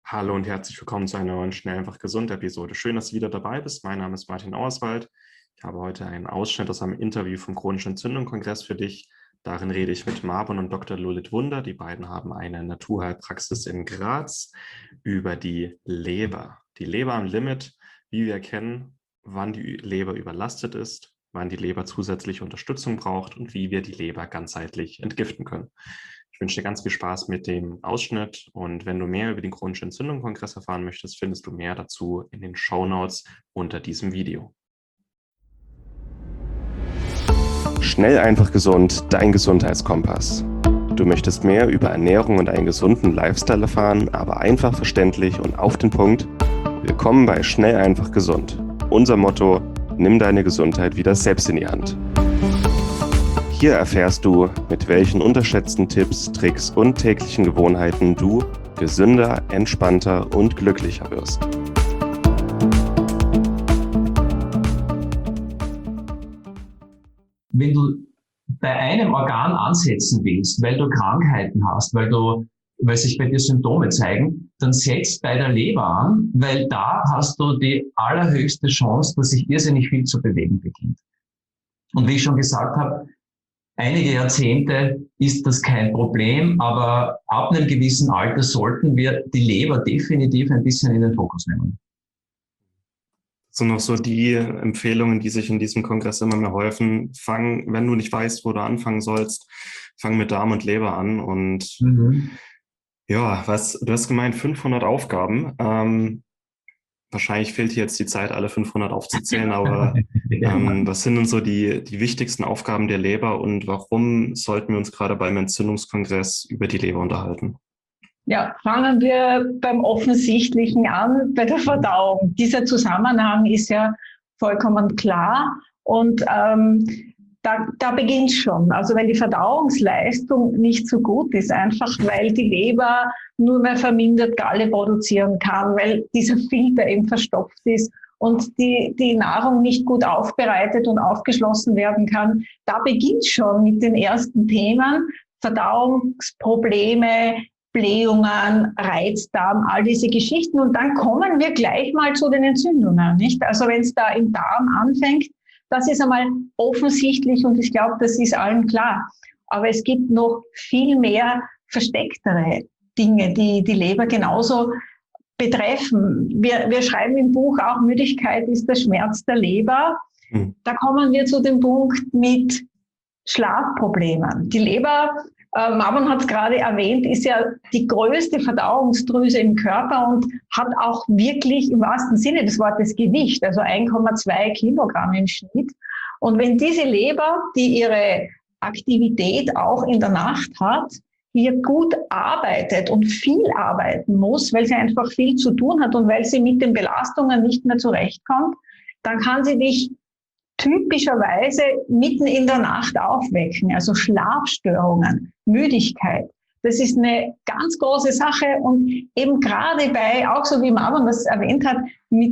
Hallo und herzlich willkommen zu einer neuen Schnell einfach gesund Episode. Schön, dass du wieder dabei bist. Mein Name ist Martin Auerswald. Ich habe heute einen Ausschnitt aus einem Interview vom Chronischen Entzündung-Kongress für dich. Darin rede ich mit Marvin und Dr. Lolith Wunder. Die beiden haben eine Naturheilpraxis in Graz über die Leber. Die Leber am Limit, wie wir erkennen, wann die Leber überlastet ist, wann die Leber zusätzliche Unterstützung braucht und wie wir die Leber ganzheitlich entgiften können. Ich wünsche dir ganz viel Spaß mit dem Ausschnitt und wenn du mehr über den Chronischen Entzündung-Kongress erfahren möchtest, findest du mehr dazu in den Shownotes unter diesem Video. Schnell einfach gesund, dein Gesundheitskompass. Du möchtest mehr über Ernährung und einen gesunden Lifestyle erfahren, aber einfach verständlich und auf den Punkt? Willkommen bei Schnell einfach gesund. Unser Motto: Nimm deine Gesundheit wieder selbst in die Hand. Hier erfährst du, mit welchen unterschätzten Tipps, Tricks und täglichen Gewohnheiten du gesünder, entspannter und glücklicher wirst. Wenn du bei einem Organ ansetzen willst, weil du Krankheiten hast, weil sich bei dir Symptome zeigen, dann setz bei der Leber an, weil da hast du die allerhöchste Chance, dass sich irrsinnig viel zu bewegen beginnt. Und wie ich schon gesagt habe, einige Jahrzehnte ist das kein Problem, aber ab einem gewissen Alter sollten wir die Leber definitiv ein bisschen in den Fokus nehmen. Das sind noch so die Empfehlungen, die sich in diesem Kongress immer mehr häufen. Wenn du nicht weißt, wo du anfangen sollst, fang mit Darm und Leber an. Und ja, du hast gemeint, 500 Aufgaben. Wahrscheinlich fehlt dir jetzt die Zeit, alle 500 aufzuzählen, aber was sind denn so die wichtigsten Aufgaben der Leber und warum sollten wir uns gerade beim Entzündungskongress über die Leber unterhalten? Ja, fangen wir beim Offensichtlichen an, bei der Verdauung. Dieser Zusammenhang ist ja vollkommen klar und da beginnt schon. Also wenn die Verdauungsleistung nicht so gut ist, einfach weil die Leber nur mehr vermindert Galle produzieren kann, weil dieser Filter eben verstopft ist und die Nahrung nicht gut aufbereitet und aufgeschlossen werden kann, da beginnt schon mit den ersten Themen: Verdauungsprobleme, Blähungen, Reizdarm, all diese Geschichten. Und dann kommen wir gleich mal zu den Entzündungen, nicht? Also wenn es da im Darm anfängt, das ist einmal offensichtlich und ich glaube, das ist allen klar. Aber es gibt noch viel mehr verstecktere Dinge, die die Leber genauso betreffen. Wir schreiben im Buch auch, Müdigkeit ist der Schmerz der Leber. Da kommen wir zu dem Punkt mit Schlafproblemen. Die Leber, Marvin hat es gerade erwähnt, ist ja die größte Verdauungsdrüse im Körper und hat auch wirklich im wahrsten Sinne des Wortes Gewicht, also 1,2 Kilogramm im Schnitt. Und wenn diese Leber, die ihre Aktivität auch in der Nacht hat, hier gut arbeitet und viel arbeiten muss, weil sie einfach viel zu tun hat und weil sie mit den Belastungen nicht mehr zurechtkommt, dann kann sie dich typischerweise mitten in der Nacht aufwecken, also Schlafstörungen, Müdigkeit. Das ist eine ganz große Sache und eben gerade bei, auch so wie Marvin das erwähnt hat,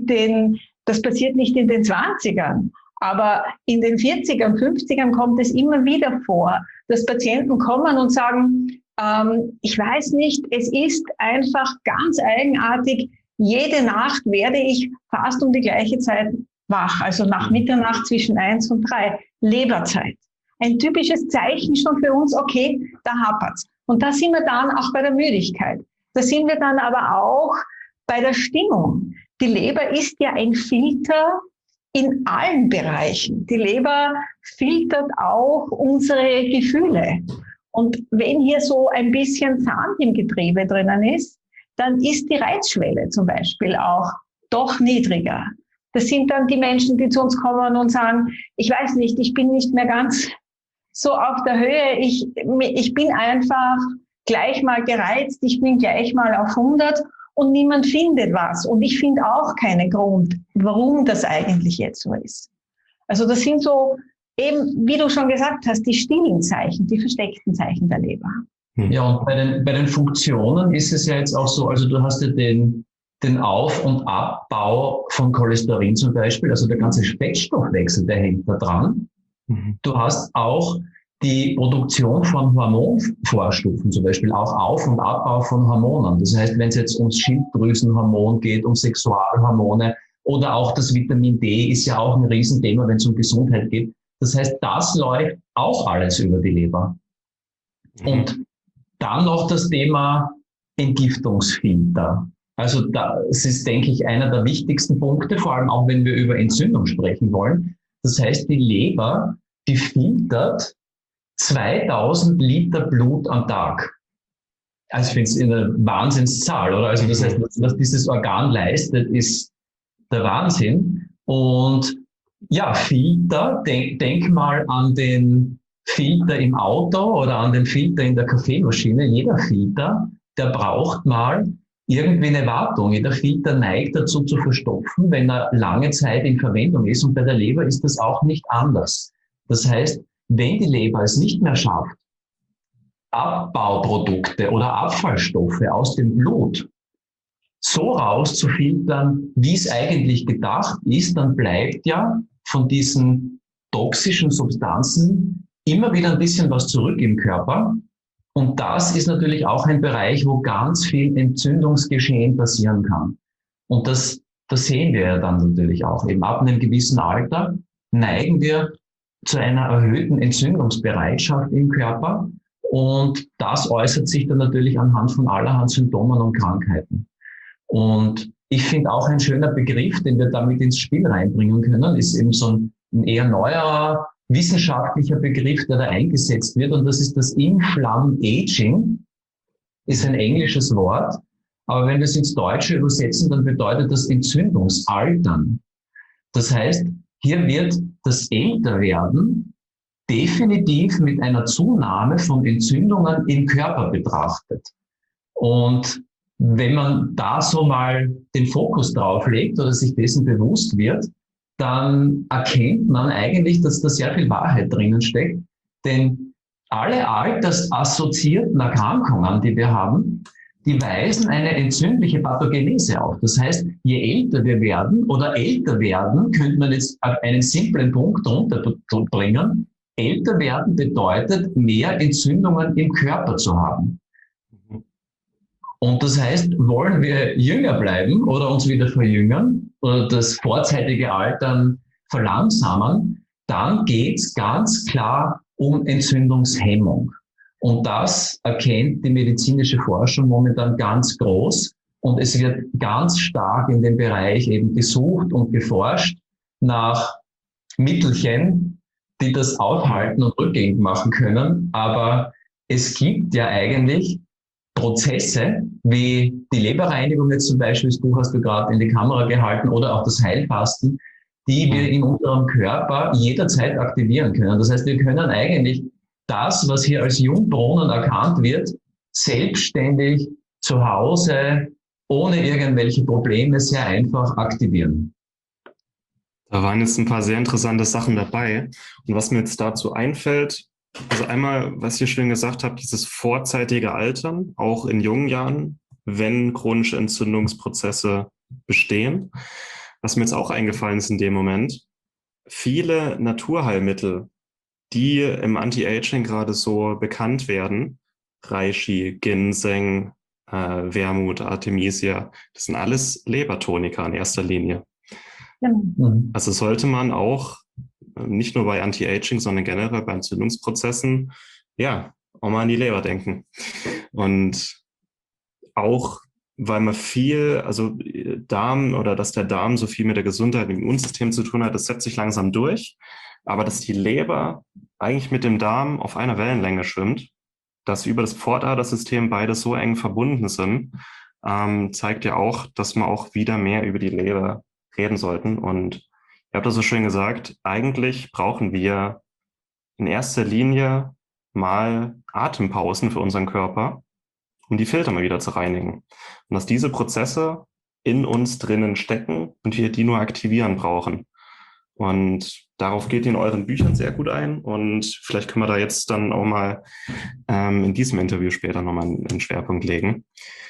das passiert nicht in den 20ern, aber in den 40ern, 50ern kommt es immer wieder vor, dass Patienten kommen und sagen, ich weiß nicht, es ist einfach ganz eigenartig, jede Nacht werde ich fast um die gleiche Zeit wach, also nach Mitternacht zwischen 1 und 3, Leberzeit. Ein typisches Zeichen schon für uns, okay, da hapert's. Und da sind wir dann auch bei der Müdigkeit. Da sind wir dann aber auch bei der Stimmung. Die Leber ist ja ein Filter in allen Bereichen. Die Leber filtert auch unsere Gefühle. Und wenn hier so ein bisschen Sand im Getriebe drinnen ist, dann ist die Reizschwelle zum Beispiel auch doch niedriger. Das sind dann die Menschen, die zu uns kommen und sagen, ich weiß nicht, ich bin nicht mehr ganz so auf der Höhe, ich bin einfach gleich mal gereizt, ich bin gleich mal auf 100 und niemand findet was. Und ich finde auch keinen Grund, warum das eigentlich jetzt so ist. Also das sind so eben, wie du schon gesagt hast, die stillen Zeichen, die versteckten Zeichen der Leber. Ja, und bei den Funktionen ist es ja jetzt auch so, also du hast ja den Auf- und Abbau von Cholesterin zum Beispiel, also der ganze Fettstoffwechsel, der hängt da dran. Du hast auch die Produktion von Hormonvorstufen, zum Beispiel auch Auf- und Abbau von Hormonen. Das heißt, wenn es jetzt ums Schilddrüsenhormon geht, um Sexualhormone oder auch das Vitamin D ist ja auch ein Riesenthema, wenn es um Gesundheit geht. Das heißt, das läuft auch alles über die Leber. Und dann noch das Thema Entgiftungsfilter. Also das ist, denke ich, einer der wichtigsten Punkte, vor allem auch wenn wir über Entzündung sprechen wollen. Das heißt, die Leber, die filtert 2000 Liter Blut am Tag. Also ich finde es eine Wahnsinnszahl, oder? Also das heißt, was dieses Organ leistet, ist der Wahnsinn. Und ja, Filter, denk mal an den Filter im Auto oder an den Filter in der Kaffeemaschine. Jeder Filter, der braucht mal irgendwie eine Wartung. Jeder Filter neigt dazu zu verstopfen, wenn er lange Zeit in Verwendung ist. Und bei der Leber ist das auch nicht anders. Das heißt, wenn die Leber es nicht mehr schafft, Abbauprodukte oder Abfallstoffe aus dem Blut so rauszufiltern, wie es eigentlich gedacht ist, dann bleibt ja von diesen toxischen Substanzen immer wieder ein bisschen was zurück im Körper. Und das ist natürlich auch ein Bereich, wo ganz viel Entzündungsgeschehen passieren kann. Und das sehen wir ja dann natürlich auch. Eben ab einem gewissen Alter neigen wir zu einer erhöhten Entzündungsbereitschaft im Körper. Und das äußert sich dann natürlich anhand von allerhand Symptomen und Krankheiten. Und ich finde auch ein schöner Begriff, den wir damit ins Spiel reinbringen können, ist eben so ein eher neuer wissenschaftlicher Begriff, der da eingesetzt wird. Und das ist das Inflammaging, ist ein englisches Wort. Aber wenn wir es ins Deutsche übersetzen, dann bedeutet das Entzündungsaltern. Das heißt, hier wird das Älterwerden definitiv mit einer Zunahme von Entzündungen im Körper betrachtet. Und wenn man da so mal den Fokus drauf legt oder sich dessen bewusst wird, dann erkennt man eigentlich, dass da sehr viel Wahrheit drinnen steckt. Denn alle altersassoziierten Erkrankungen, die wir haben, die weisen eine entzündliche Pathogenese auf. Das heißt, je älter wir werden oder älter werden, könnte man jetzt auf einen simplen Punkt runterbringen. Älter werden bedeutet, mehr Entzündungen im Körper zu haben. Und das heißt, wollen wir jünger bleiben oder uns wieder verjüngern oder das vorzeitige Altern verlangsamen, dann geht es ganz klar um Entzündungshemmung. Und das erkennt die medizinische Forschung momentan ganz groß. Und es wird ganz stark in dem Bereich eben gesucht und geforscht nach Mittelchen, die das aufhalten und rückgängig machen können. Aber es gibt ja eigentlich Prozesse, wie die Leberreinigung jetzt zum Beispiel, das Buch hast du gerade in die Kamera gehalten, oder auch das Heilfasten, die wir in unserem Körper jederzeit aktivieren können. Das heißt, wir können eigentlich das, was hier als Jungbrunnen erkannt wird, selbstständig zu Hause, ohne irgendwelche Probleme, sehr einfach aktivieren. Da waren jetzt ein paar sehr interessante Sachen dabei. Und was mir jetzt dazu einfällt, also einmal, was ihr schön gesagt habt, dieses vorzeitige Altern, auch in jungen Jahren, wenn chronische Entzündungsprozesse bestehen. Was mir jetzt auch eingefallen ist in dem Moment, viele Naturheilmittel, die im Anti-Aging gerade so bekannt werden, Reishi, Ginseng, Wermut, Artemisia, das sind alles Lebertoniker in erster Linie. Genau. Also sollte man auch nicht nur bei Anti-Aging, sondern generell bei Entzündungsprozessen, ja, auch mal an die Leber denken. Und auch, weil man viel, also Darm oder dass der Darm so viel mit der Gesundheit im Immunsystem zu tun hat, das setzt sich langsam durch. Aber dass die Leber eigentlich mit dem Darm auf einer Wellenlänge schwimmt, dass über das Pfortadersystem beide so eng verbunden sind, zeigt ja auch, dass wir auch wieder mehr über die Leber reden sollten. Und ihr habt das so schön gesagt, eigentlich brauchen wir in erster Linie mal Atempausen für unseren Körper, um die Filter mal wieder zu reinigen. Und dass diese Prozesse in uns drinnen stecken und wir die nur aktivieren brauchen. Und darauf geht ihr in euren Büchern sehr gut ein. Und vielleicht können wir da jetzt dann auch mal in diesem Interview später nochmal einen Schwerpunkt legen.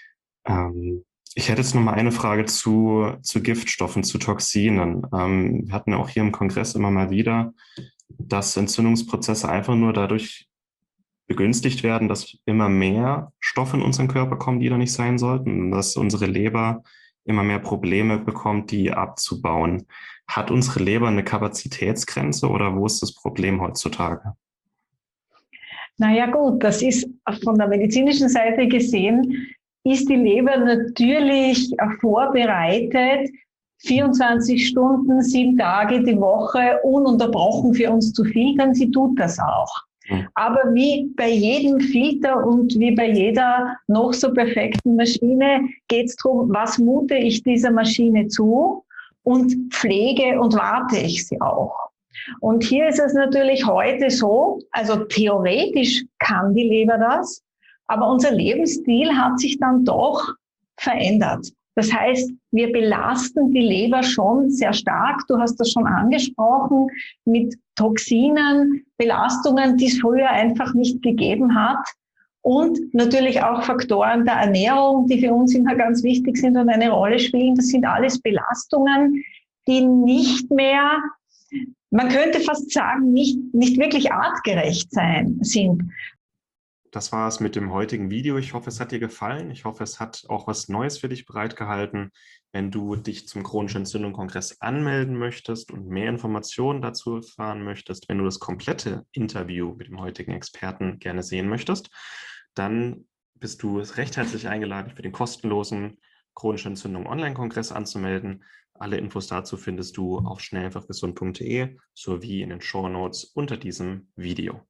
Ich hätte jetzt noch mal eine Frage zu Giftstoffen, zu Toxinen. Wir hatten auch hier im Kongress immer mal wieder dass Entzündungsprozesse einfach nur dadurch begünstigt werden, dass immer mehr Stoffe in unseren Körper kommen, die da nicht sein sollten, und dass unsere Leber immer mehr Probleme bekommt, die abzubauen. Hat unsere Leber eine Kapazitätsgrenze oder wo ist das Problem heutzutage? Naja gut, das ist von der medizinischen Seite gesehen, ist die Leber natürlich vorbereitet, 24 Stunden, 7 Tage die Woche ununterbrochen für uns zu filtern. Sie tut das auch. Aber wie bei jedem Filter und wie bei jeder noch so perfekten Maschine geht es darum, was mute ich dieser Maschine zu und pflege und warte ich sie auch. Und hier ist es natürlich heute so, also theoretisch kann die Leber das, aber unser Lebensstil hat sich dann doch verändert. Das heißt, wir belasten die Leber schon sehr stark. Du hast das schon angesprochen mit Toxinen, Belastungen, die es früher einfach nicht gegeben hat. Und natürlich auch Faktoren der Ernährung, die für uns immer ganz wichtig sind und eine Rolle spielen. Das sind alles Belastungen, die nicht mehr, man könnte fast sagen, nicht wirklich artgerecht sind. Das war es mit dem heutigen Video. Ich hoffe, es hat dir gefallen. Ich hoffe, es hat auch was Neues für dich bereitgehalten. Wenn du dich zum Chronischen Entzündung-Kongress anmelden möchtest und mehr Informationen dazu erfahren möchtest, wenn du das komplette Interview mit dem heutigen Experten gerne sehen möchtest, dann bist du recht herzlich eingeladen, für den kostenlosen Chronische Entzündung Online-Kongress anzumelden. Alle Infos dazu findest du auf schnelleinfachgesund.de sowie in den Shownotes unter diesem Video.